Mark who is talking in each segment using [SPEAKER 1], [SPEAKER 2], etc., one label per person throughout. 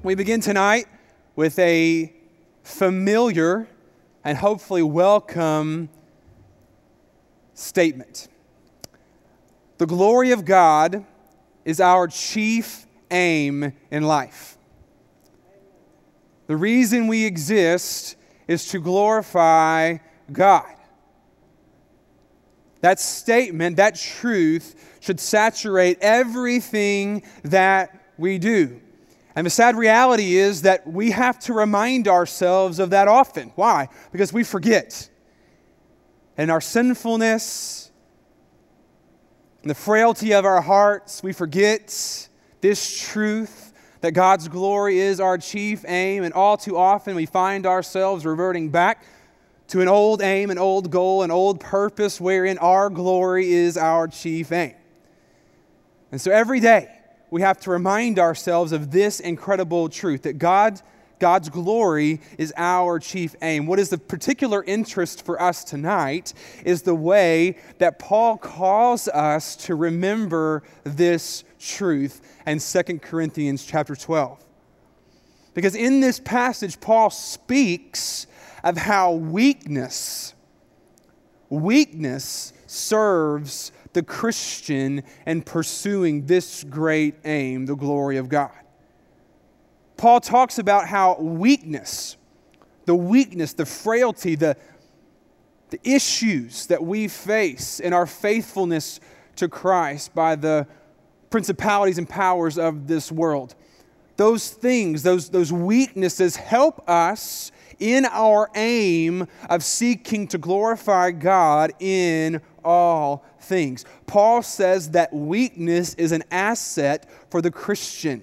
[SPEAKER 1] We begin tonight with a familiar and hopefully welcome statement. The glory of God is our chief aim in life. The reason we exist is to glorify God. That statement, that truth, should saturate everything that we do. And the sad reality is that we have to remind ourselves of that often. Why? Because we forget. In our sinfulness, in the frailty of our hearts, we forget this truth that God's glory is our chief aim, and all too often we find ourselves reverting back to an old aim, an old goal, an old purpose wherein our glory is our chief aim. And so every day we have to remind ourselves of this incredible truth, that God's glory is our chief aim. What is the particular interest for us tonight is the way that Paul calls us to remember this truth in 2 Corinthians chapter 12. Because in this passage, Paul speaks of how weakness serves the Christian in pursuing this great aim, the glory of God. Paul talks about how the frailty, the issues that we face in our faithfulness to Christ by the principalities and powers of this world, those things, those weaknesses help us in our aim of seeking to glorify God in all things. Paul says that weakness is an asset for the Christian.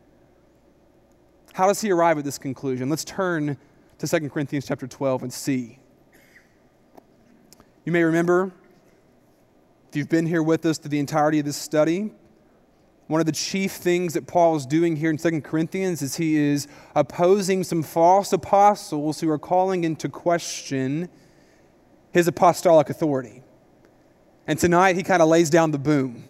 [SPEAKER 1] How does he arrive at this conclusion? Let's turn to 2 Corinthians chapter 12 and see. You may remember, if you've been here with us through the entirety of this study, one of the chief things that Paul is doing here in 2 Corinthians is he is opposing some false apostles who are calling into question his apostolic authority. And tonight he kind of lays down the boom.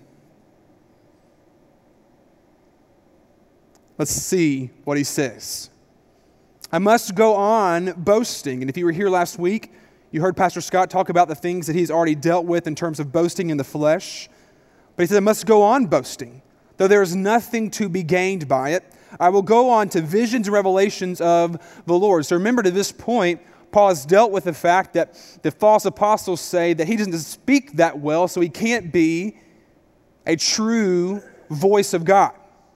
[SPEAKER 1] Let's see what he says. I must go on boasting. And if you were here last week, you heard Pastor Scott talk about the things that he's already dealt with in terms of boasting in the flesh. But he said, I must go on boasting. Though there is nothing to be gained by it, I will go on to visions and revelations of the Lord. So remember, to this point, Paul has dealt with the fact that the false apostles say that he doesn't speak that well, so he can't be a true voice of God.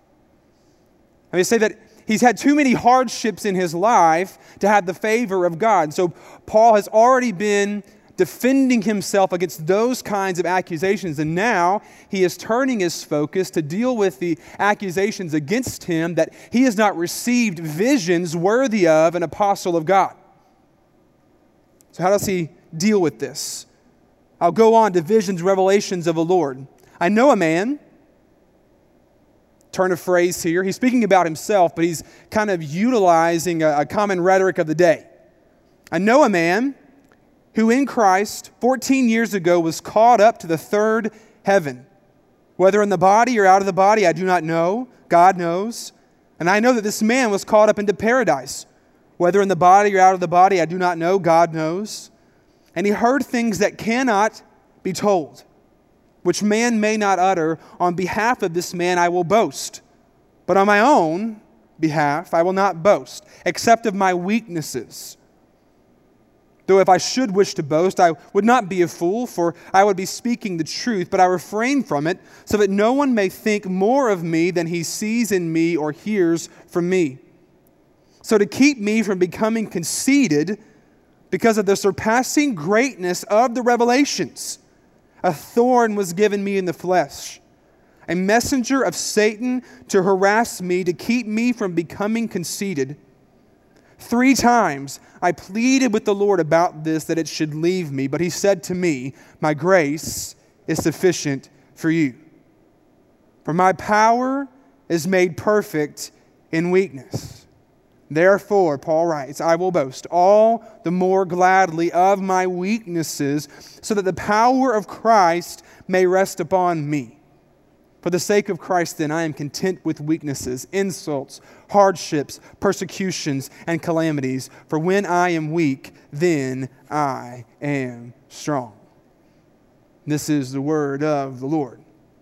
[SPEAKER 1] And they say that he's had too many hardships in his life to have the favor of God. So Paul has already been defending himself against those kinds of accusations. And now he is turning his focus to deal with the accusations against him that he has not received visions worthy of an apostle of God. So how does he deal with this? I'll go on to visions, revelations of the Lord. I know a man, turn of phrase here. He's speaking about himself, but he's kind of utilizing a common rhetoric of the day. I know a man who in Christ 14 years ago was caught up to the third heaven. Whether in the body or out of the body, I do not know. God knows. And I know that this man was caught up into paradise. Whether in the body or out of the body, I do not know. God knows. And he heard things that cannot be told, which man may not utter. On behalf of this man I will boast. But on my own behalf I will not boast, except of my weaknesses. Though if I should wish to boast, I would not be a fool, for I would be speaking the truth, but I refrain from it, so that no one may think more of me than he sees in me or hears from me. So to keep me from becoming conceited, because of the surpassing greatness of the revelations, a thorn was given me in the flesh, a messenger of Satan to harass me, to keep me from becoming conceited. 3 times I pleaded with the Lord about this, that it should leave me. But he said to me, my grace is sufficient for you. For my power is made perfect in weakness. Therefore, Paul writes, I will boast all the more gladly of my weaknesses, so that the power of Christ may rest upon me. For the sake of Christ, then, I am content with weaknesses, insults, hardships, persecutions, and calamities. For when I am weak, then I am strong. This is the word of the Lord.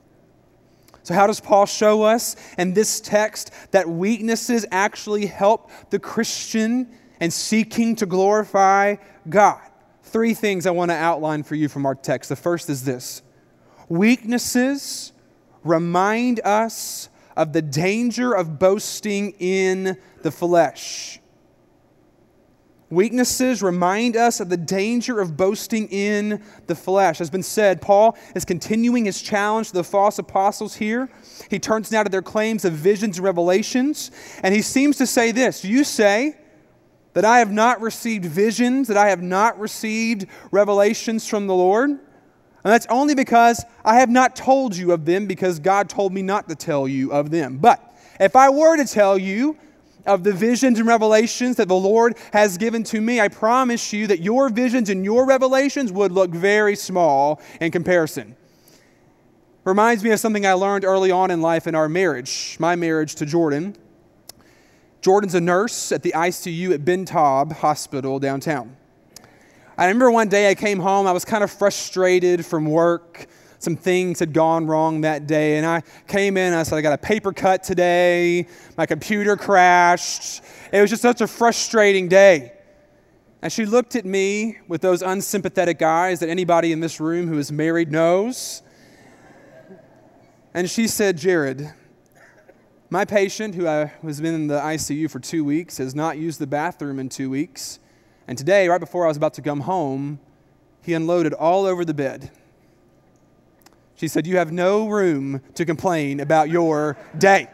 [SPEAKER 1] So how does Paul show us in this text that weaknesses actually help the Christian in seeking to glorify God? 3 things I want to outline for you from our text. The first is this: weaknesses remind us of the danger of boasting in the flesh. Weaknesses remind us of the danger of boasting in the flesh. As has been said, Paul is continuing his challenge to the false apostles here. He turns now to their claims of visions and revelations, and he seems to say this: you say that I have not received visions, that I have not received revelations from the Lord. And that's only because I have not told you of them, because God told me not to tell you of them. But if I were to tell you of the visions and revelations that the Lord has given to me, I promise you that your visions and your revelations would look very small in comparison. Reminds me of something I learned early on in life in our marriage, my marriage to Jordan. Jordan's a nurse at the ICU at Ben Taub Hospital downtown. I remember one day I came home, I was kind of frustrated from work. Some things had gone wrong that day, and I came in and I said, I got a paper cut today, my computer crashed. It was just such a frustrating day. And she looked at me with those unsympathetic eyes that anybody in this room who is married knows. And she said, Jared, my patient who has been in the ICU for 2 weeks has not used the bathroom in 2 weeks. And today, right before I was about to come home, he unloaded all over the bed. She said, you have no room to complain about your day.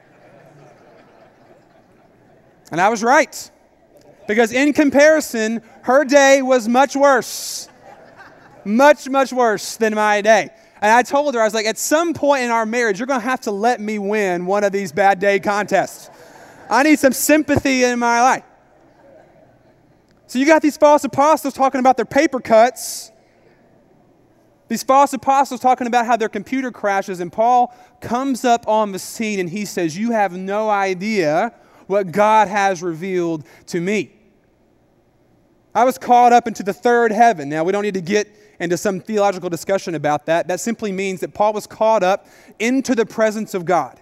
[SPEAKER 1] And I was right. Because in comparison, her day was much worse. Much, much worse than my day. And I told her, I was like, at some point in our marriage, you're going to have to let me win one of these bad day contests. I need some sympathy in my life. So you got these false apostles talking about their paper cuts. These false apostles talking about how their computer crashes, and Paul comes up on the scene and he says, you have no idea what God has revealed to me. I was caught up into the third heaven. Now, we don't need to get into some theological discussion about that. That simply means that Paul was caught up into the presence of God.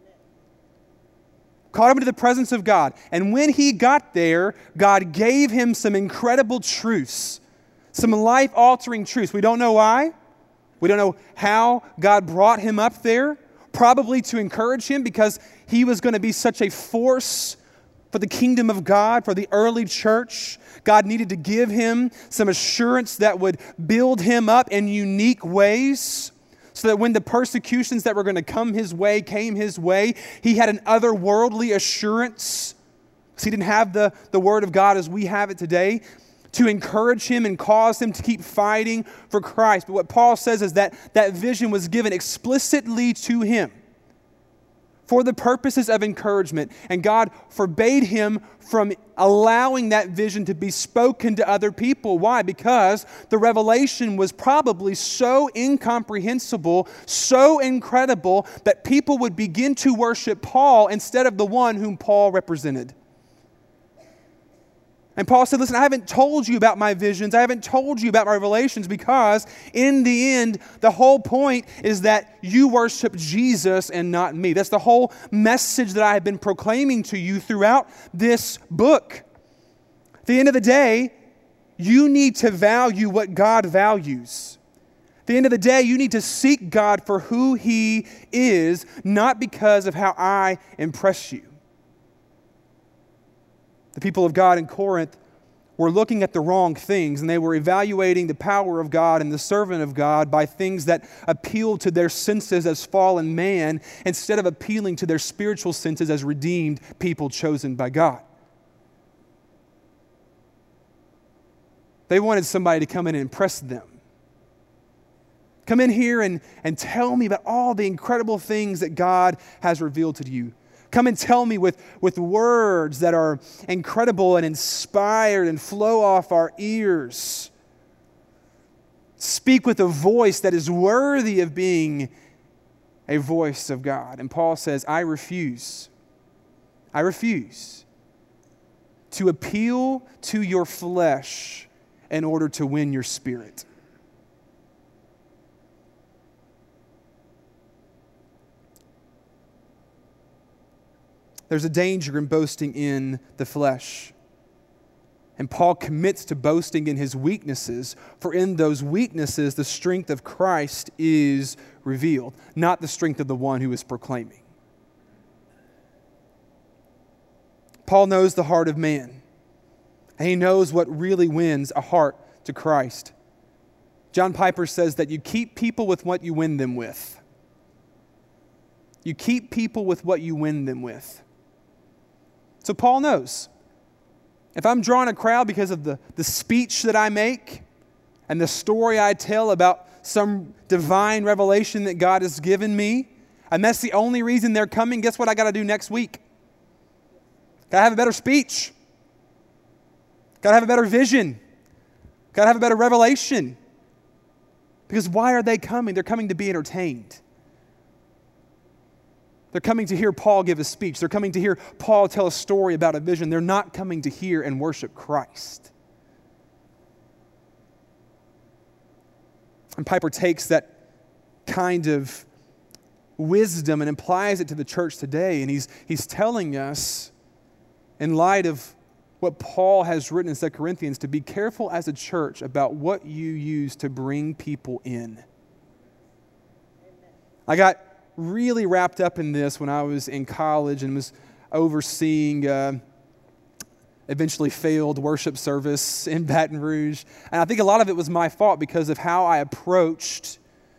[SPEAKER 1] Caught up into the presence of God. And when he got there, God gave him some incredible truths, some life-altering truths. We don't know why. We don't know how God brought him up there. Probably to encourage him, because he was going to be such a force for the kingdom of God, for the early church. God needed to give him some assurance that would build him up in unique ways, so that when the persecutions that were going to come his way came his way, he had an otherworldly assurance. Because he didn't have the word of God as we have it today, to encourage him and cause him to keep fighting for Christ. But what Paul says is that that vision was given explicitly to him for the purposes of encouragement. And God forbade him from allowing that vision to be spoken to other people. Why? Because the revelation was probably so incomprehensible, so incredible, that people would begin to worship Paul instead of the one whom Paul represented. And Paul said, listen, I haven't told you about my visions. I haven't told you about my revelations, because in the end, the whole point is that you worship Jesus and not me. That's the whole message that I have been proclaiming to you throughout this book. At the end of the day, you need to value what God values. At the end of the day, you need to seek God for who He is, not because of how I impress you. The people of God in Corinth were looking at the wrong things, and they were evaluating the power of God and the servant of God by things that appealed to their senses as fallen man, instead of appealing to their spiritual senses as redeemed people chosen by God. They wanted somebody to come in and impress them. Come in here and tell me about all the incredible things that God has revealed to you. Come and tell me with words that are incredible and inspired and flow off our ears. Speak with a voice that is worthy of being a voice of God. And Paul says, I refuse to appeal to your flesh in order to win your spirit. There's a danger in boasting in the flesh. And Paul commits to boasting in his weaknesses, for in those weaknesses the strength of Christ is revealed, not the strength of the one who is proclaiming. Paul knows the heart of man, and he knows what really wins a heart to Christ. John Piper says that you keep people with what you win them with. You keep people with what you win them with. So Paul knows, if I'm drawing a crowd because of the speech that I make and the story I tell about some divine revelation that God has given me, and that's the only reason they're coming, guess what I got to do next week? Got to have a better speech. Got to have a better vision. Got to have a better revelation. Because why are they coming? They're coming to be entertained. They're coming to hear Paul give a speech. They're coming to hear Paul tell a story about a vision. They're not coming to hear and worship Christ. And Piper takes that kind of wisdom and applies it to the church today. And he's telling us, in light of what Paul has written in 2 Corinthians, to be careful as a church about what you use to bring people in. I got really wrapped up in this when I was in college and was overseeing eventually failed worship service in Baton Rouge. And I think a lot of it was my fault because of how I approached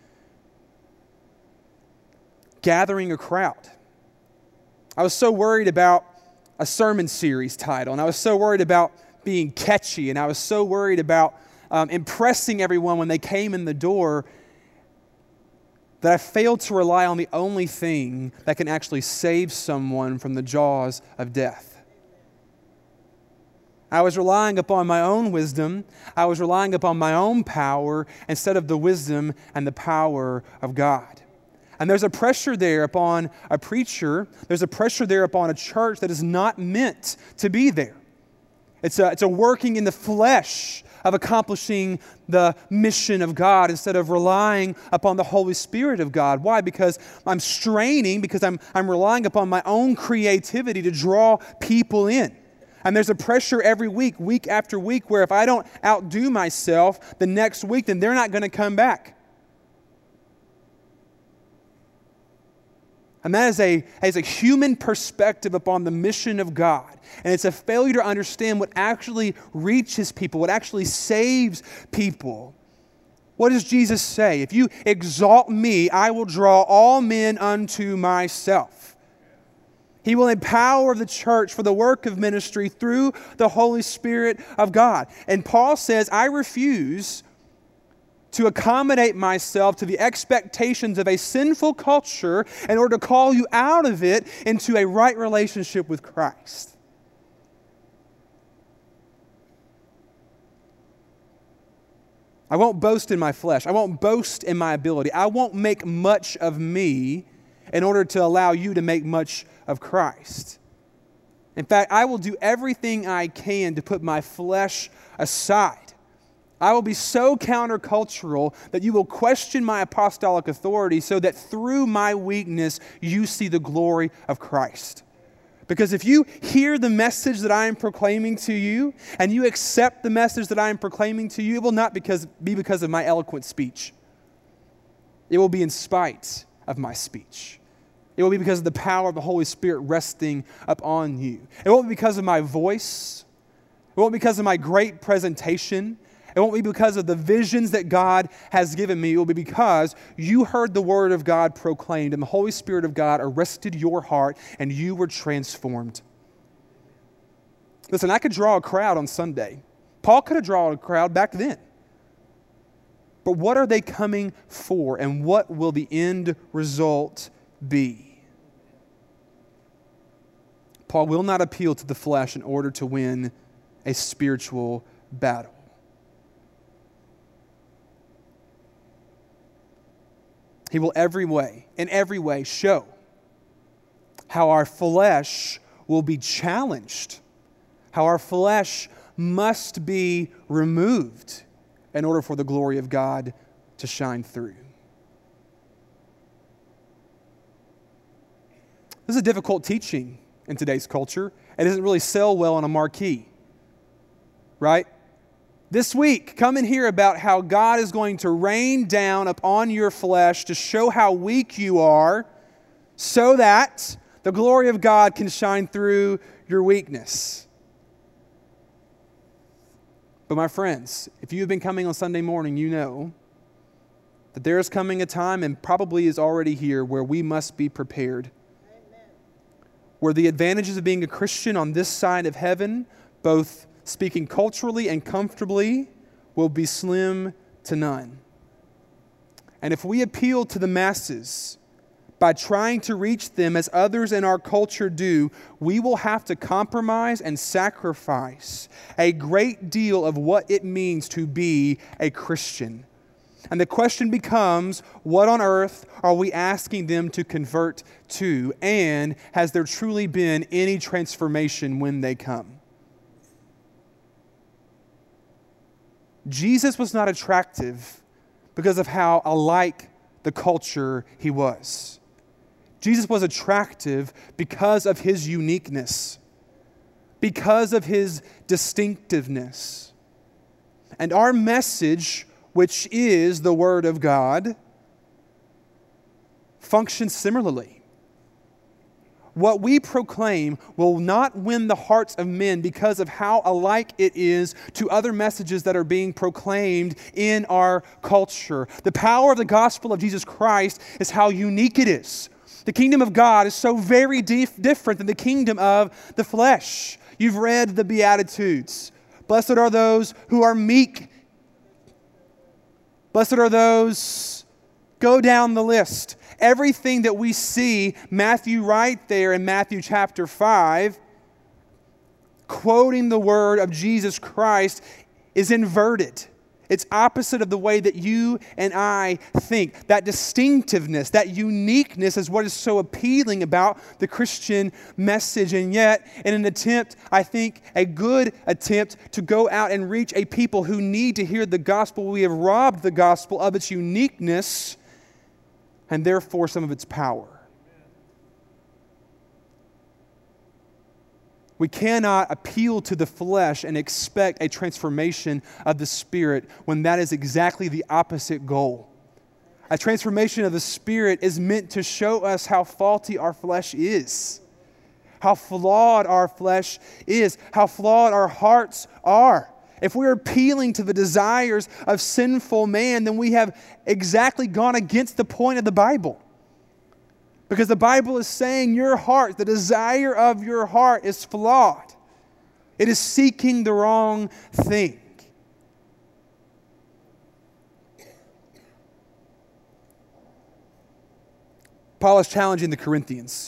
[SPEAKER 1] gathering a crowd. I was so worried about a sermon series title, and I was so worried about being catchy, and I was so worried about impressing everyone when they came in the door, that I failed to rely on the only thing that can actually save someone from the jaws of death. I was relying upon my own wisdom. I was relying upon my own power instead of the wisdom and the power of God. And there's a pressure there upon a preacher. There's a pressure there upon a church that is not meant to be there. It's a working in the flesh of accomplishing the mission of God instead of relying upon the Holy Spirit of God. Why? Because I'm straining, because I'm relying upon my own creativity to draw people in. And there's a pressure every week, week after week, where if I don't outdo myself the next week, then they're not going to come back. And that is a human perspective upon the mission of God. And it's a failure to understand what actually reaches people, what actually saves people. What does Jesus say? If you exalt me, I will draw all men unto myself. He will empower the church for the work of ministry through the Holy Spirit of God. And Paul says, I refuse to accommodate myself to the expectations of a sinful culture in order to call you out of it into a right relationship with Christ. I won't boast in my flesh. I won't boast in my ability. I won't make much of me in order to allow you to make much of Christ. In fact, I will do everything I can to put my flesh aside. I will be so countercultural that you will question my apostolic authority so that through my weakness you see the glory of Christ. Because if you hear the message that I am proclaiming to you and you accept the message that I am proclaiming to you, it will not be because of my eloquent speech. It will be in spite of my speech. It will be because of the power of the Holy Spirit resting upon you. It won't be because of my voice. It won't be because of my great presentation. It won't be because of the visions that God has given me. It will be because you heard the Word of God proclaimed and the Holy Spirit of God arrested your heart and you were transformed. Listen, I could draw a crowd on Sunday. Paul could have drawn a crowd back then. But what are they coming for, and what will the end result be? Paul will not appeal to the flesh in order to win a spiritual battle. He will in every way show how our flesh will be challenged, how our flesh must be removed in order for the glory of God to shine through. This is a difficult teaching in today's culture. It doesn't really sell well on a marquee, right? This week, come and hear about how God is going to rain down upon your flesh to show how weak you are so that the glory of God can shine through your weakness. But my friends, if you have been coming on Sunday morning, you know that there is coming a time, and probably is already here, where we must be prepared. Amen. Where the advantages of being a Christian on this side of heaven, both speaking culturally and comfortably, will be slim to none. And if we appeal to the masses by trying to reach them as others in our culture do, we will have to compromise and sacrifice a great deal of what it means to be a Christian. And the question becomes, what on earth are we asking them to convert to? And has there truly been any transformation when they come? Jesus was not attractive because of how alike the culture he was. Jesus was attractive because of his uniqueness, because of his distinctiveness. And our message, which is the Word of God, functions similarly. What we proclaim will not win the hearts of men because of how alike it is to other messages that are being proclaimed in our culture. The power of the gospel of Jesus Christ is how unique it is. The kingdom of God is so very different than the kingdom of the flesh. You've read the Beatitudes. Blessed are those who are meek. Blessed are those, go down the list. Everything that we see Matthew right there in Matthew chapter 5, quoting the word of Jesus Christ, is inverted. It's opposite of the way that you and I think. That distinctiveness, that uniqueness is what is so appealing about the Christian message. And yet, in an attempt, I think a good attempt to go out and reach a people who need to hear the gospel, we have robbed the gospel of its uniqueness and therefore some of its power. We cannot appeal to the flesh and expect a transformation of the Spirit when that is exactly the opposite goal. A transformation of the Spirit is meant to show us how faulty our flesh is, how flawed our flesh is, how flawed our hearts are. If we're appealing to the desires of sinful man, then we have exactly gone against the point of the Bible. Because the Bible is saying your heart, the desire of your heart is flawed. It is seeking the wrong thing. Paul is challenging the Corinthians.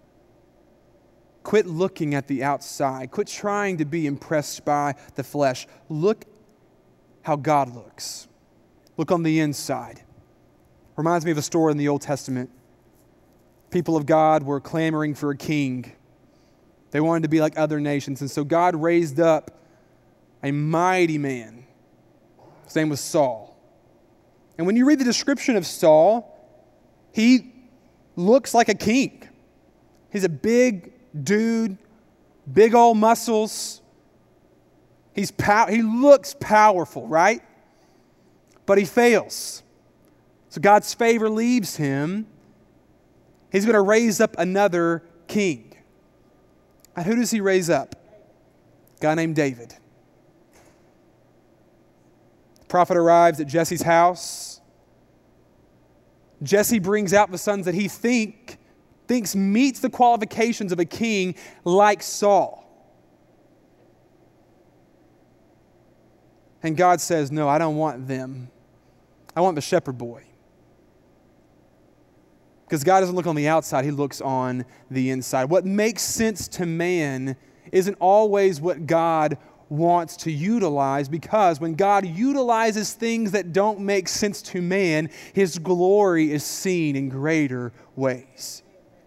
[SPEAKER 1] Quit looking at the outside. Quit trying to be impressed by the flesh. Look how God looks. Look on the inside. Reminds me of a story in the Old Testament. People of God were clamoring for a king. They wanted to be like other nations. And so God raised up a mighty man. His name was Saul. And when you read the description of Saul, he looks like a king. He's a big dude, big old muscles. He looks powerful, right? But he fails. So God's favor leaves him. He's going to raise up another king. And who does he raise up? A guy named David. The prophet arrives at Jesse's house. Jesse brings out the sons that he thinks meets the qualifications of a king like Saul. And God says, no, I don't want them. I want the shepherd boy. Because God doesn't look on the outside, he looks on the inside. What makes sense to man isn't always what God wants to utilize, because when God utilizes things that don't make sense to man, His glory is seen in greater ways.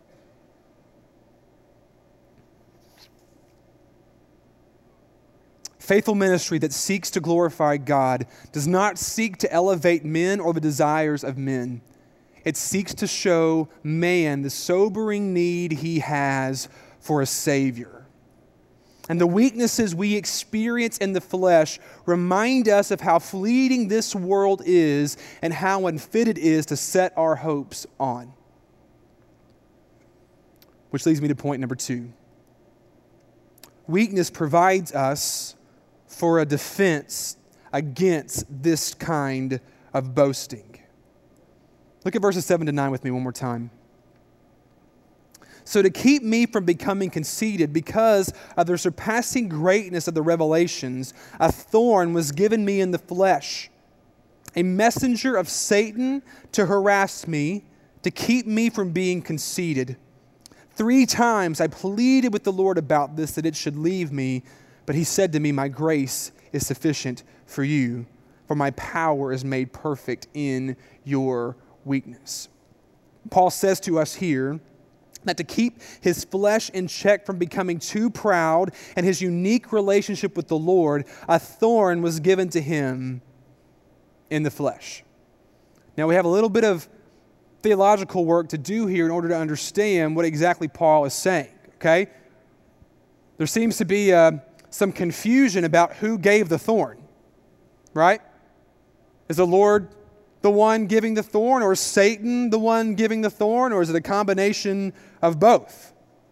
[SPEAKER 1] Faithful ministry that seeks to glorify God does not seek to elevate men or the desires of men. It seeks to show man the sobering need he has for a Savior. And the weaknesses we experience in the flesh remind us of how fleeting this world is and how unfit it is to set our hopes on. Which leads me to point number 2. Weakness provides us for a defense against this kind of boasting. Look at verses 7 to 9 with me one more time. So to keep me from becoming conceited because of the surpassing greatness of the revelations, a thorn was given me in the flesh, a messenger of Satan to harass me, to keep me from being conceited. 3 times I pleaded with the Lord about this, that it should leave me. But He said to me, my grace is sufficient for you, for my power is made perfect in your weakness. Paul says to us here that to keep his flesh in check from becoming too proud and his unique relationship with the Lord, a thorn was given to him in the flesh. Now we have a little bit of theological work to do here in order to understand what exactly Paul is saying, okay? There seems to be some confusion about who gave the thorn, right? Is the Lord the one giving the thorn, or is Satan the one giving the thorn, or is it a combination of both?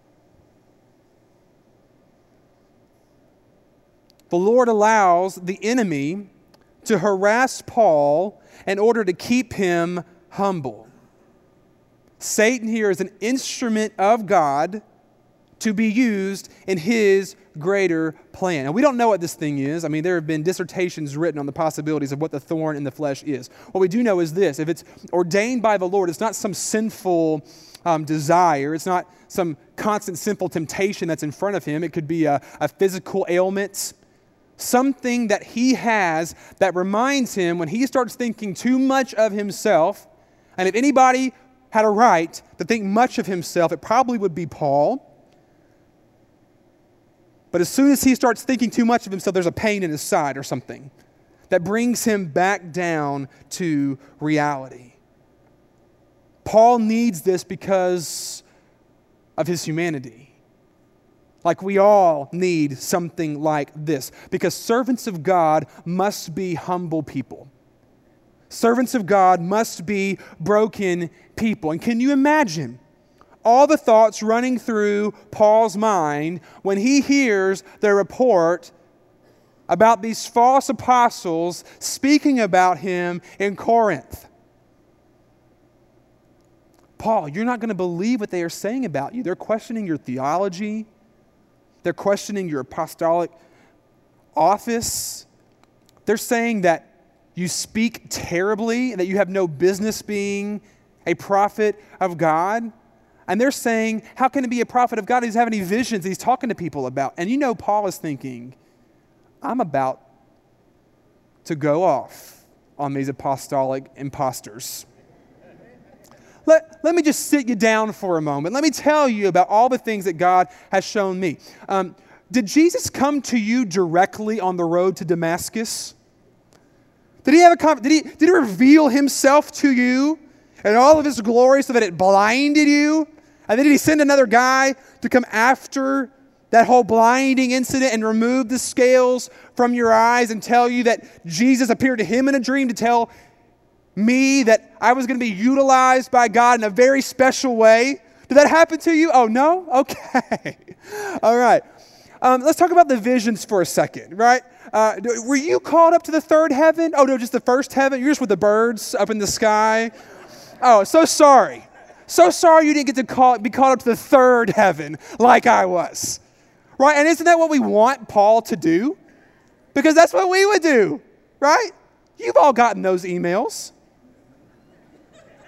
[SPEAKER 1] The Lord allows the enemy to harass Paul in order to keep him humble. Satan here is an instrument of God to be used in His greater plan. And we don't know what this thing is. I mean, there have been dissertations written on the possibilities of what the thorn in the flesh is. What we do know is this: if it's ordained by the Lord, it's not some sinful desire. It's not some constant sinful temptation that's in front of Him. It could be a physical ailment, something that He has that reminds Him when He starts thinking too much of Himself. And if anybody had a right to think much of himself, it probably would be Paul. But as soon as he starts thinking too much of himself, there's a pain in his side or something that brings him back down to reality. Paul needs this because of his humanity. Like we all need something like this, because servants of God must be humble people. Servants of God must be broken people. And can you imagine all the thoughts running through Paul's mind when he hears the report about these false apostles speaking about him in Corinth? Paul, you're not going to believe what they are saying about you. They're questioning your theology. They're questioning your apostolic office. They're saying that you speak terribly, that you have no business being a prophet of God. And they're saying, how can he be a prophet of God? He doesn't have any visions he's talking to people about. And you know Paul is thinking, I'm about to go off on these apostolic imposters. Let me just sit you down for a moment. Let me tell you about all the things that God has shown me. Did Jesus come to you directly on the road to Damascus? Did he reveal himself to you and all of his glory so that it blinded you? And then did he send another guy to come after that whole blinding incident and remove the scales from your eyes and tell you that Jesus appeared to him in a dream to tell me that I was going to be utilized by God in a very special way? Did that happen to you? Oh, no? Okay. All right. Let's talk about the visions for a second, right? Were you called up to the third heaven? Oh, no, just the first heaven? You're just with the birds up in the sky? Oh, so sorry. So sorry you didn't get to be called up to the third heaven like I was. Right? And isn't that what we want Paul to do? Because that's what we would do, right? You've all gotten those emails.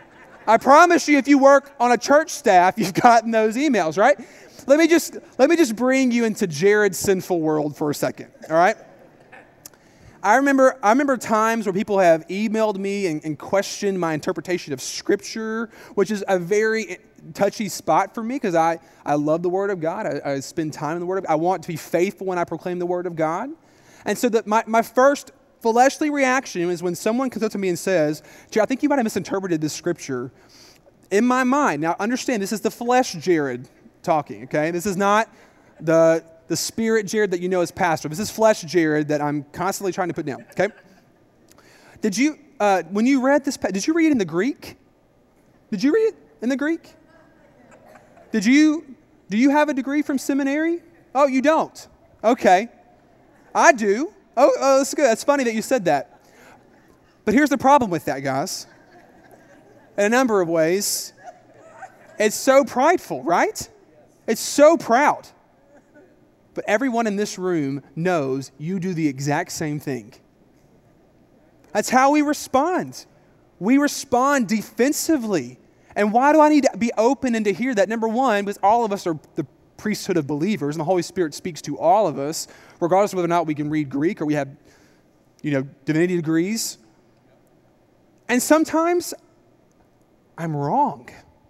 [SPEAKER 1] I promise you, if you work on a church staff, you've gotten those emails, right? Let me just bring you into Jared's sinful world for a second, all right? I remember times where people have emailed me and questioned my interpretation of Scripture, which is a very touchy spot for me because I love the Word of God. I spend time in the Word of God. I want to be faithful when I proclaim the Word of God. And so my first fleshly reaction is when someone comes up to me and says, Jared, I think you might have misinterpreted this Scripture. In my mind, now understand, this is the flesh Jared talking, okay? This is not the spirit Jared that you know as pastor. This is flesh Jared that I'm constantly trying to put down, okay? Did you, when you read this, did you read it in the Greek? Did you read it in the Greek? Do you have a degree from seminary? Oh, you don't? Okay. I do. Oh, that's good. That's funny that you said that. But here's the problem with that, guys. In a number of ways, it's so prideful, right? It's so proud. But everyone in this room knows you do the exact same thing. That's how we respond. We respond defensively. And why do I need to be open and to hear that? Number one, because all of us are the priesthood of believers, and the Holy Spirit speaks to all of us, regardless of whether or not we can read Greek or we have, divinity degrees. And sometimes I'm wrong.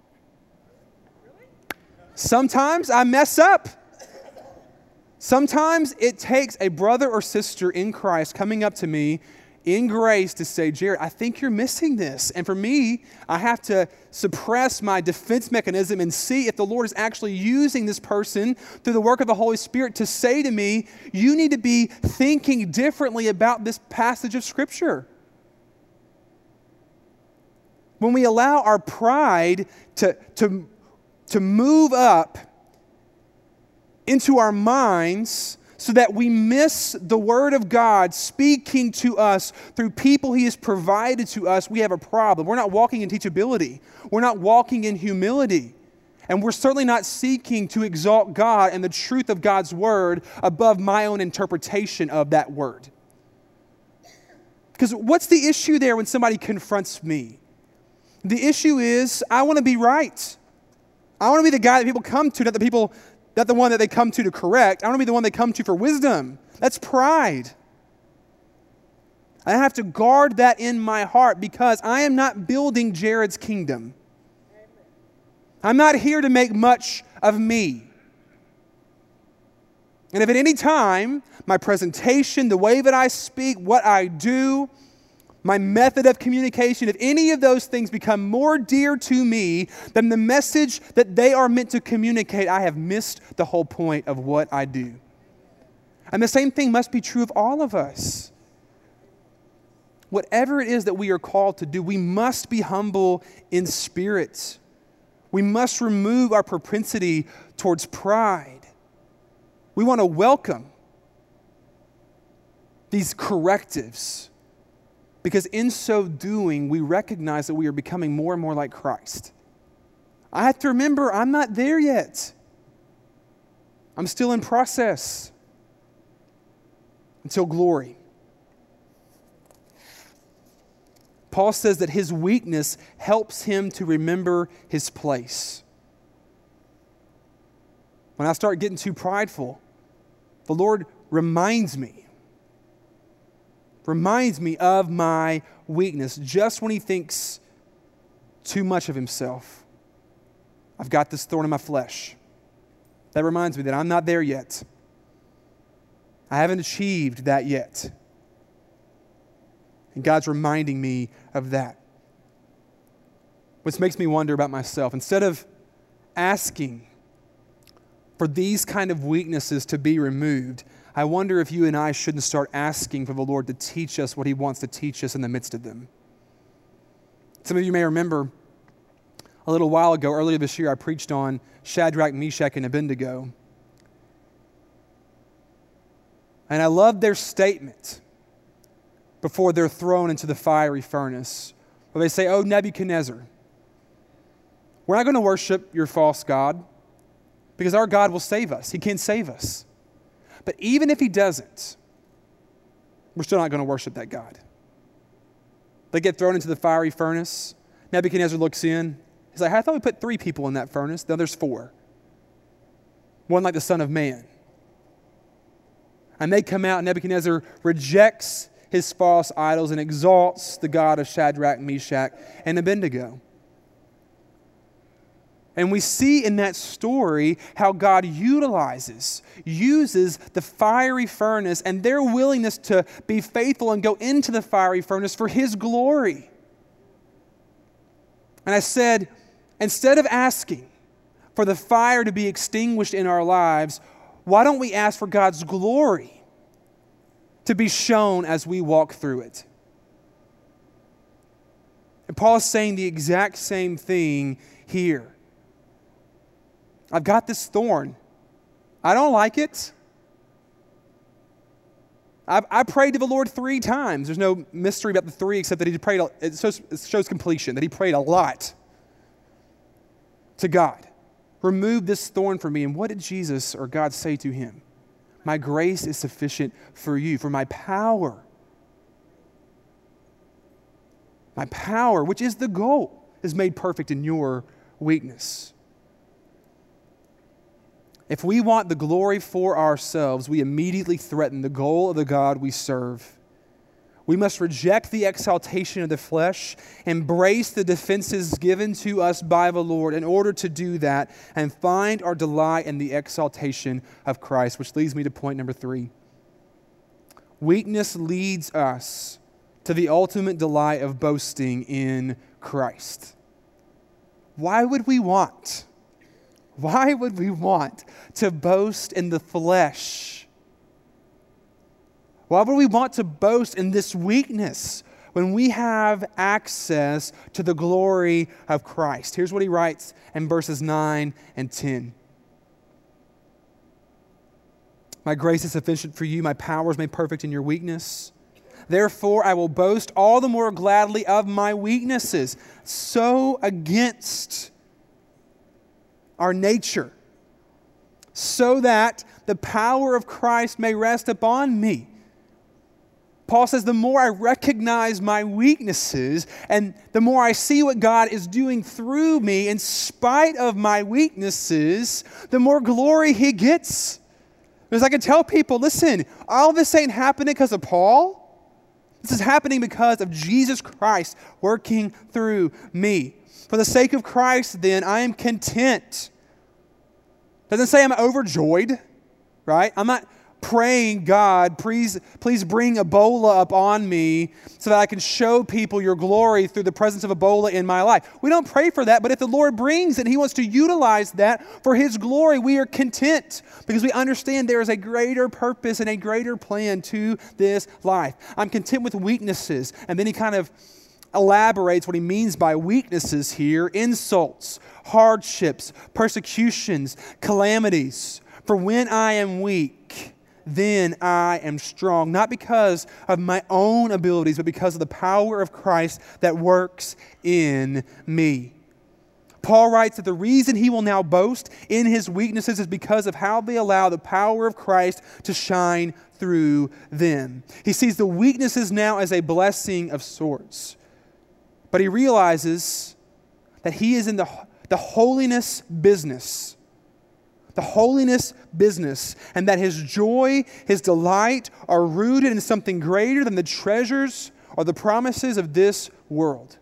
[SPEAKER 1] Sometimes I mess up. Sometimes it takes a brother or sister in Christ coming up to me in grace to say, Jared, I think you're missing this. And for me, I have to suppress my defense mechanism and see if the Lord is actually using this person through the work of the Holy Spirit to say to me, you need to be thinking differently about this passage of Scripture. When we allow our pride to move up into our minds so that we miss the Word of God speaking to us through people He has provided to us, we have a problem. We're not walking in teachability. We're not walking in humility. And we're certainly not seeking to exalt God and the truth of God's Word above my own interpretation of that Word. Because what's the issue there when somebody confronts me? The issue is I want to be right. I want to be the guy that people come to, not the one that they come to correct. I want to be the one they come to for wisdom. That's pride. I have to guard that in my heart because I am not building Jared's kingdom. I'm not here to make much of me. And if at any time my presentation, the way that I speak, what I do, my method of communication, if any of those things become more dear to me than the message that they are meant to communicate, I have missed the whole point of what I do. And the same thing must be true of all of us. Whatever it is that we are called to do, we must be humble in spirit. We must remove our propensity towards pride. We want to welcome these correctives, because in so doing, we recognize that we are becoming more and more like Christ. I have to remember, I'm not there yet. I'm still in process until glory. Paul says that his weakness helps him to remember his place. When I start getting too prideful, the Lord reminds me of my weakness just when he thinks too much of himself. I've got this thorn in my flesh. That reminds me that I'm not there yet. I haven't achieved that yet. And God's reminding me of that. Which makes me wonder about myself. Instead of asking for these kind of weaknesses to be removed, I wonder if you and I shouldn't start asking for the Lord to teach us what He wants to teach us in the midst of them. Some of you may remember a little while ago, earlier this year, I preached on Shadrach, Meshach, and Abednego. And I love their statement before they're thrown into the fiery furnace, where they say, "Oh, Nebuchadnezzar, we're not going to worship your false god because our God will save us. He can save us. But even if He doesn't, we're still not going to worship that God." They get thrown into the fiery furnace. Nebuchadnezzar looks in. He's like, I thought we put 3 people in that furnace. Now there's 4. One like the Son of Man. And they come out, and Nebuchadnezzar rejects his false idols and exalts the God of Shadrach, Meshach, and Abednego. And we see in that story how God uses the fiery furnace and their willingness to be faithful and go into the fiery furnace for His glory. And I said, instead of asking for the fire to be extinguished in our lives, why don't we ask for God's glory to be shown as we walk through it? And Paul is saying the exact same thing here. I've got this thorn. I don't like it. I prayed to the Lord 3 times. There's no mystery about the 3 except that he prayed. It shows completion, that he prayed a lot to God. Remove this thorn from me. And what did Jesus or God say to him? My grace is sufficient for you, for my power, which is the goal, is made perfect in your weakness. If we want the glory for ourselves, we immediately threaten the goal of the God we serve. We must reject the exaltation of the flesh, embrace the defenses given to us by the Lord in order to do that, and find our delight in the exaltation of Christ, which leads me to point number 3. Weakness leads us to the ultimate delight of boasting in Christ. Why would we want to boast in the flesh? Why would we want to boast in this weakness when we have access to the glory of Christ? Here's what he writes in verses 9 and 10. My grace is sufficient for you. My power is made perfect in your weakness. Therefore, I will boast all the more gladly of my weaknesses, so against our nature, so that the power of Christ may rest upon me. Paul says, the more I recognize my weaknesses and the more I see what God is doing through me in spite of my weaknesses, the more glory He gets. Because I can tell people, listen, all this ain't happening because of Paul. This is happening because of Jesus Christ working through me. For the sake of Christ, then, I am content. Doesn't say I'm overjoyed, right? I'm not praying, God, please bring Ebola upon me so that I can show people your glory through the presence of Ebola in my life. We don't pray for that, but if the Lord brings it, He wants to utilize that for His glory, we are content because we understand there is a greater purpose and a greater plan to this life. I'm content with weaknesses. And then he kind of elaborates what he means by weaknesses here: insults, hardships, persecutions, calamities. For when I am weak, then I am strong, not because of my own abilities, but because of the power of Christ that works in me. Paul writes that the reason he will now boast in his weaknesses is because of how they allow the power of Christ to shine through them. He sees the weaknesses now as a blessing of sorts. But he realizes that he is in the holiness business. The holiness business. And that his joy, his delight are rooted in something greater than the treasures or the promises of this world.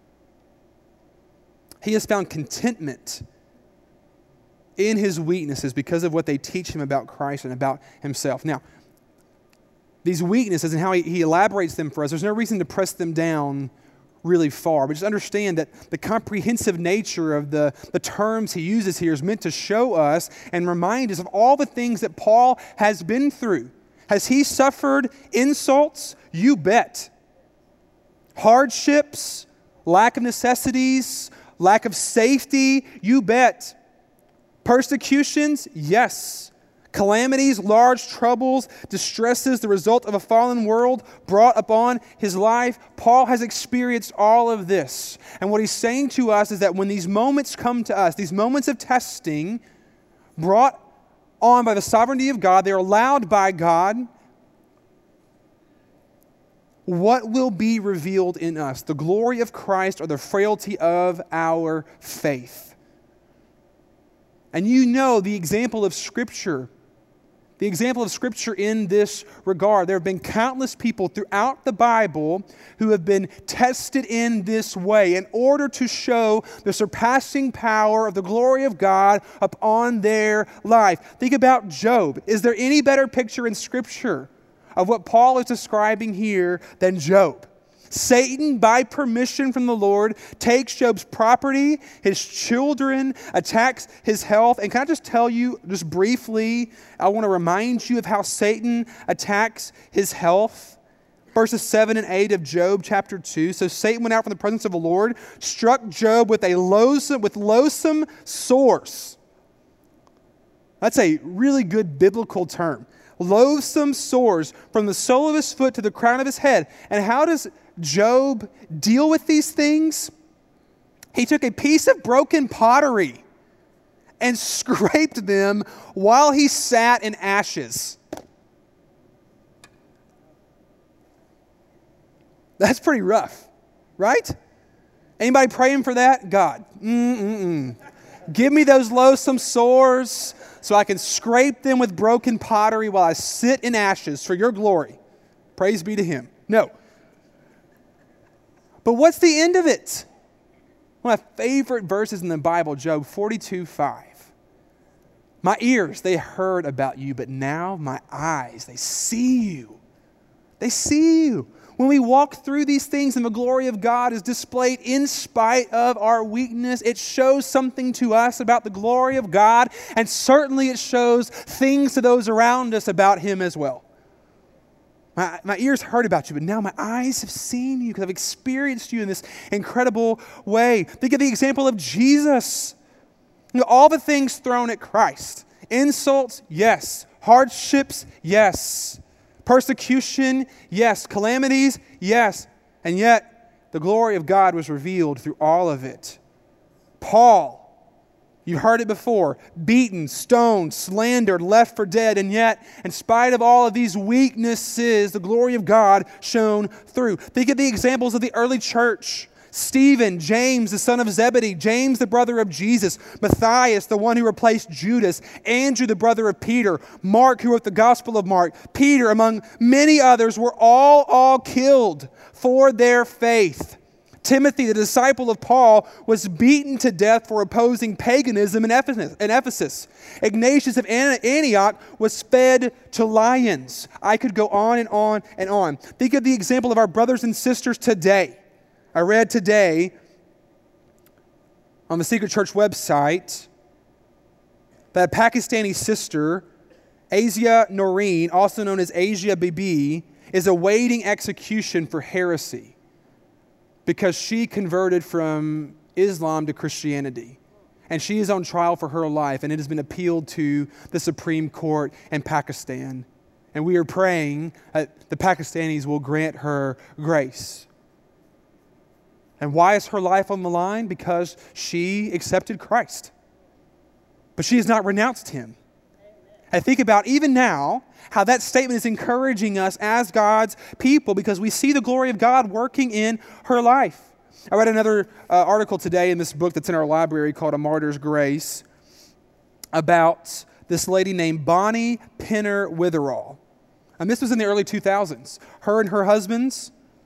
[SPEAKER 1] He has found contentment in his weaknesses because of what they teach him about Christ and about himself. Now, these weaknesses and how he elaborates them for us, there's no reason to press them down really far, but just understand that the comprehensive nature of the terms he uses here is meant to show us and remind us of all the things that Paul has been through. Has he suffered insults? You bet. Hardships, lack of necessities, lack of safety? You bet. Persecutions? Yes. Calamities, large troubles, distresses, the result of a fallen world brought upon his life. Paul has experienced all of this. And what he's saying to us is that when these moments come to us, these moments of testing brought on by the sovereignty of God, they're allowed by God. what will be revealed in us? The glory of Christ or the frailty of our faith? And you know the example of Scripture. The example of Scripture in this regard. There have been countless people throughout the Bible who have been tested in this way in order to show the surpassing power of the glory of God upon their life. Think about Job. Is there any better picture in Scripture of what Paul is describing here than Job? Satan, by permission from the Lord, takes Job's property, his children, attacks his health. And can I just tell you, just briefly, I want to remind you of how Satan attacks his health. Verses 7 and 8 of Job chapter 2. So Satan went out from the presence of the Lord, struck Job with loathsome sores. That's a really good biblical term. Loathsome sores from the sole of his foot to the crown of his head. And how does Job deal with these things? He took a piece of broken pottery and scraped them while he sat in ashes. That's pretty rough, right? Anybody praying for that? God, give me those loathsome sores so I can scrape them with broken pottery while I sit in ashes for your glory. Praise be to him. No. But what's the end of it? One of my favorite verses in the Bible, Job 42:5. My ears, they heard about you, but now my eyes, they see you. They see you. When we walk through these things and the glory of God is displayed in spite of our weakness, it shows something to us about the glory of God, and certainly it shows things to those around us about Him as well. My ears heard about you, but now my eyes have seen you because I've experienced you in this incredible way. Think of the example of Jesus. All the things thrown at Christ. Insults, yes. Hardships, yes. Persecution, yes. Calamities, yes. And yet, the glory of God was revealed through all of it. Paul, you heard it before, beaten, stoned, slandered, left for dead, and yet, in spite of all of these weaknesses, the glory of God shone through. Think of the examples of the early church. Stephen, James, the son of Zebedee, James, the brother of Jesus, Matthias, the one who replaced Judas, Andrew, the brother of Peter, Mark, who wrote the Gospel of Mark, Peter, among many others, were all killed for their faith. Timothy, the disciple of Paul, was beaten to death for opposing paganism in Ephesus. Ignatius of Antioch was fed to lions. I could go on and on and on. Think of the example of our brothers and sisters today. I read today on the Secret Church website that a Pakistani sister, Asia Noreen, also known as Asia Bibi, is awaiting execution for heresy because she converted from Islam to Christianity. And she is on trial for her life, and it has been appealed to the Supreme Court in Pakistan. And we are praying that the Pakistanis will grant her grace. And why is her life on the line? Because she accepted Christ. But she has not renounced Him. I think about even now how that statement is encouraging us as God's people because we see the glory of God working in her life. I read another article today in this book that's in our library called A Martyr's Grace about this lady named Bonnie Penner Witherall. And this was in the early 2000s. Her and her husband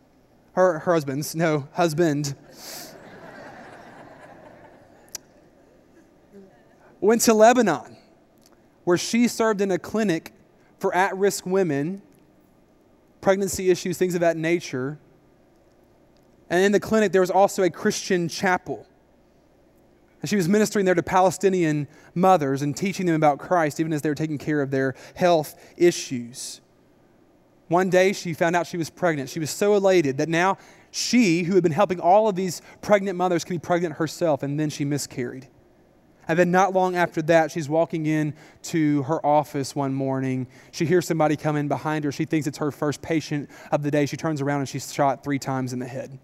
[SPEAKER 1] went to Lebanon, where she served in a clinic for at-risk women, pregnancy issues, things of that nature. And in the clinic, there was also a Christian chapel. And she was ministering there to Palestinian mothers and teaching them about Christ, even as they were taking care of their health issues. One day, she found out she was pregnant. She was so elated that now she, who had been helping all of these pregnant mothers, could be pregnant herself, and then she miscarried. And then not long after that, she's walking in to her office one morning. She hears somebody come in behind her. She thinks it's her first patient of the day. She turns around and she's shot 3 times in the head.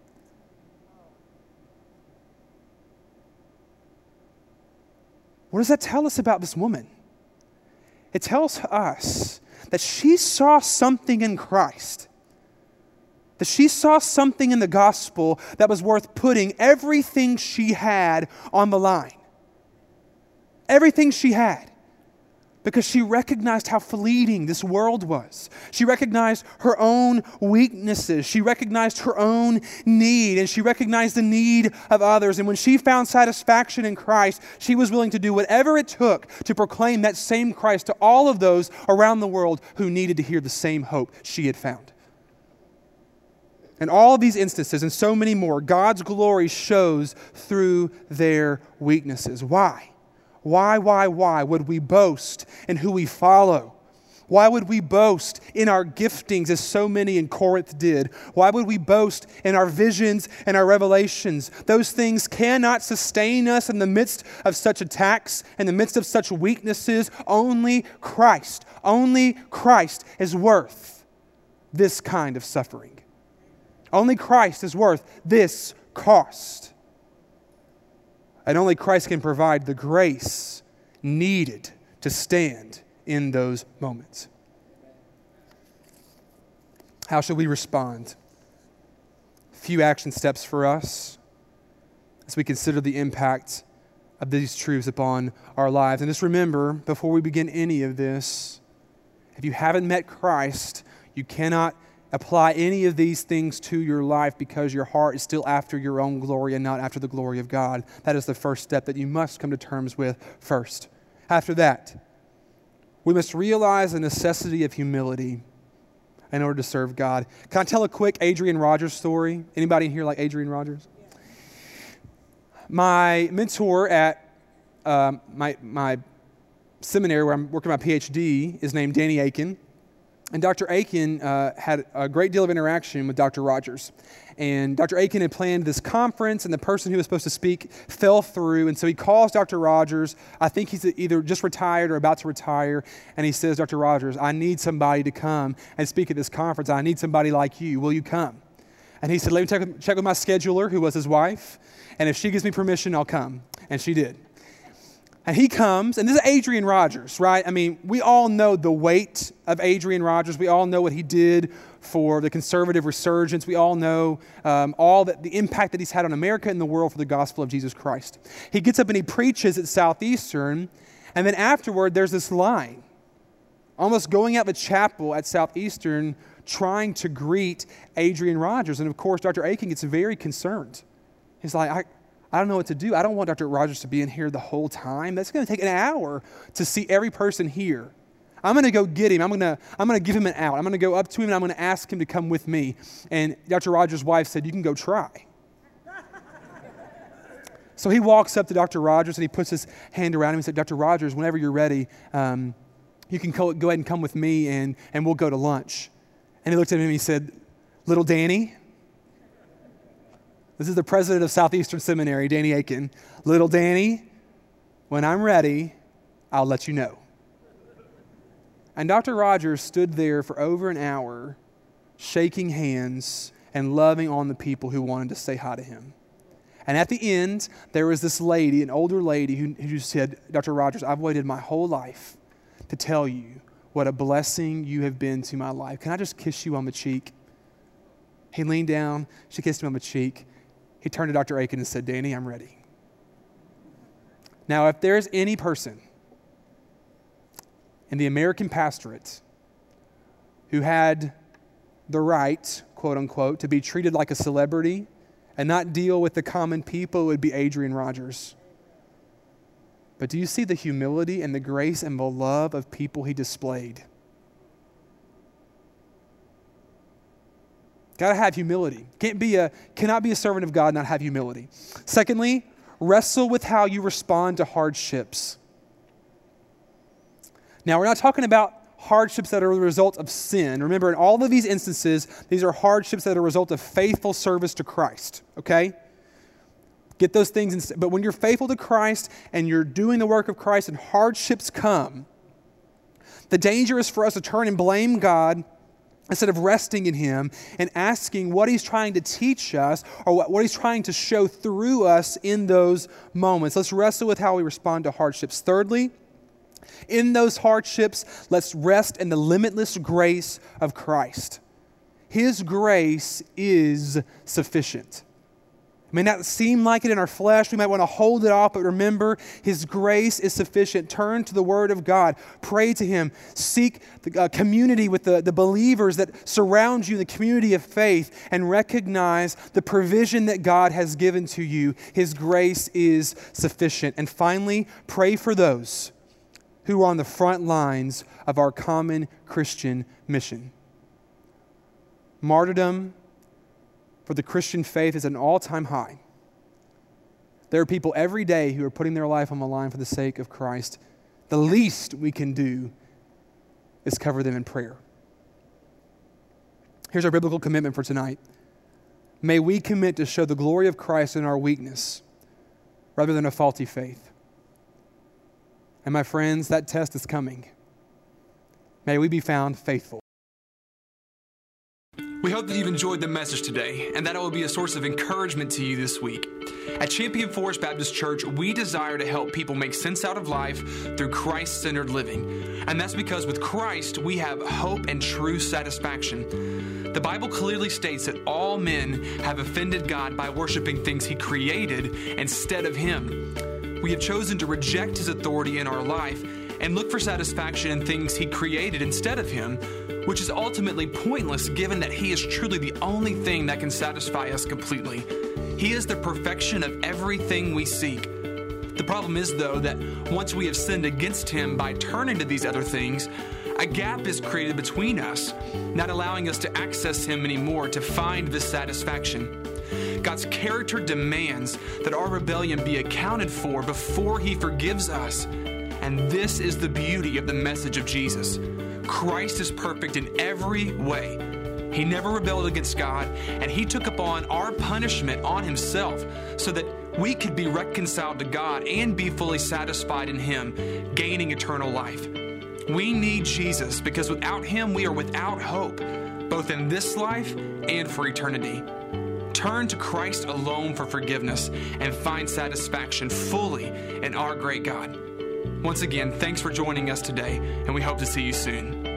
[SPEAKER 1] What does that tell us about this woman? It tells us that she saw something in Christ that she saw something in the gospel that was worth putting everything she had on the line. Everything she had. Because she recognized how fleeting this world was. She recognized her own weaknesses. She recognized her own need, and she recognized the need of others. And when she found satisfaction in Christ, she was willing to do whatever it took to proclaim that same Christ to all of those around the world who needed to hear the same hope she had found. In all of these instances, and so many more, God's glory shows through their weaknesses. Why? Why would we boast in who we follow? Why would we boast in our giftings as so many in Corinth did? Why would we boast in our visions and our revelations? Those things cannot sustain us in the midst of such attacks, in the midst of such weaknesses. Only Christ is worth this kind of suffering. Only Christ is worth this cost. And only Christ can provide the grace needed to stand in those moments. How should we respond? A few action steps for us as we consider the impact of these truths upon our lives. And just remember, before we begin any of this, if you haven't met Christ, you cannot apply any of these things to your life because your heart is still after your own glory and not after the glory of God. That is the first step that you must come to terms with first. After that, we must realize the necessity of humility in order to serve God. Can I tell a quick Adrian Rogers story? Anybody in here like Adrian Rogers? My mentor at my seminary where I'm working my PhD is named Danny Akin. And Dr. Akin had a great deal of interaction with Dr. Rogers. And Dr. Akin had planned this conference, and the person who was supposed to speak fell through. And so he calls Dr. Rogers. I think he's either just retired or about to retire. And he says, Dr. Rogers, I need somebody to come and speak at this conference. I need somebody like you. Will you come? And he said, let me check with my scheduler, who was his wife. And if she gives me permission, I'll come. And she did. And he comes, and this is Adrian Rogers, right? I mean, we all know the weight of Adrian Rogers. We all know what he did for the conservative resurgence. We all know the impact that he's had on America and the world for the gospel of Jesus Christ. He gets up and he preaches at Southeastern, and then afterward, there's this line, almost going out the chapel at Southeastern, trying to greet Adrian Rogers. And of course, Dr. Akin gets very concerned. He's like, I don't know what to do. I don't want Dr. Rogers to be in here the whole time. That's going to take an hour to see every person here. I'm going to go get him. I'm going to give him an out. I'm going to go up to him and I'm going to ask him to come with me. And Dr. Rogers' wife said, you can go try. So he walks up to Dr. Rogers and he puts his hand around him and said, Dr. Rogers, whenever you're ready, you can go ahead and come with me and we'll go to lunch. And he looked at him and he said, little Danny. This is the president of Southeastern Seminary, Danny Akin. Little Danny, when I'm ready, I'll let you know. And Dr. Rogers stood there for over an hour, shaking hands and loving on the people who wanted to say hi to him. And at the end, there was this lady, an older lady, who said, Dr. Rogers, I've waited my whole life to tell you what a blessing you have been to my life. Can I just kiss you on the cheek? He leaned down, she kissed him on the cheek. He turned to Dr. Akin and said, Danny, I'm ready. Now, if there's any person in the American pastorate who had the right, quote unquote, to be treated like a celebrity and not deal with the common people, it would be Adrian Rogers. But do you see the humility and the grace and the love of people he displayed? Got to have humility. Cannot be a servant of God and not have humility. Secondly, wrestle with how you respond to hardships. Now, we're not talking about hardships that are the result of sin. Remember, in all of these instances, these are hardships that are a result of faithful service to Christ, okay? Get those things, but when you're faithful to Christ and you're doing the work of Christ and hardships come, the danger is for us to turn and blame God instead of resting in Him and asking what He's trying to teach us or what He's trying to show through us in those moments. Let's wrestle with how we respond to hardships. Thirdly, in those hardships, let's rest in the limitless grace of Christ. His grace is sufficient. It may not seem like it in our flesh. We might want to hold it off, but remember, His grace is sufficient. Turn to the Word of God. Pray to Him. Seek the community with the believers that surround you, the community of faith, and recognize the provision that God has given to you. His grace is sufficient. And finally, pray for those who are on the front lines of our common Christian mission. Martyrdom for the Christian faith is at an all-time high. There are people every day who are putting their life on the line for the sake of Christ. The least we can do is cover them in prayer. Here's our biblical commitment for tonight. May we commit to show the glory of Christ in our weakness rather than a faulty faith. And my friends, that test is coming. May we be found faithful.
[SPEAKER 2] We hope that you've enjoyed the message today and that it will be a source of encouragement to you this week. At Champion Forest Baptist Church, we desire to help people make sense out of life through Christ-centered living. And that's because with Christ, we have hope and true satisfaction. The Bible clearly states that all men have offended God by worshiping things He created instead of Him. We have chosen to reject His authority in our life and look for satisfaction in things He created instead of Him, which is ultimately pointless given that He is truly the only thing that can satisfy us completely. He is the perfection of everything we seek. The problem is, though, that once we have sinned against Him by turning to these other things, a gap is created between us, not allowing us to access Him anymore to find this satisfaction. God's character demands that our rebellion be accounted for before He forgives us. And this is the beauty of the message of Jesus. Christ is perfect in every way. He never rebelled against God, and He took upon our punishment on Himself so that we could be reconciled to God and be fully satisfied in Him, gaining eternal life. We need Jesus because without Him we are without hope, both in this life and for eternity. Turn to Christ alone for forgiveness and find satisfaction fully in our great God. Once again, thanks for joining us today, and we hope to see you soon.